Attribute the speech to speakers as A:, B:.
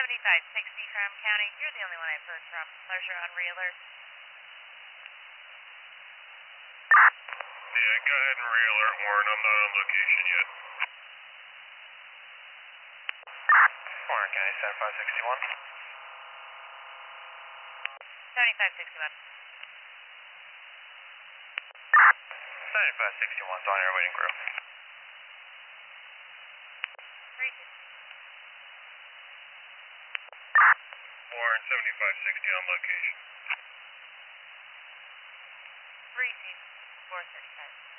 A: 7560 from County. You're the only one I've heard from. Closure on re-alert.
B: Yeah, go ahead and re-alert Warren. I'm not on location yet.
C: Warren County 7561.
A: 7561.
C: 7561 is on your waiting crew.
A: 32.
B: Warren 7560 on location.
A: 32. 435.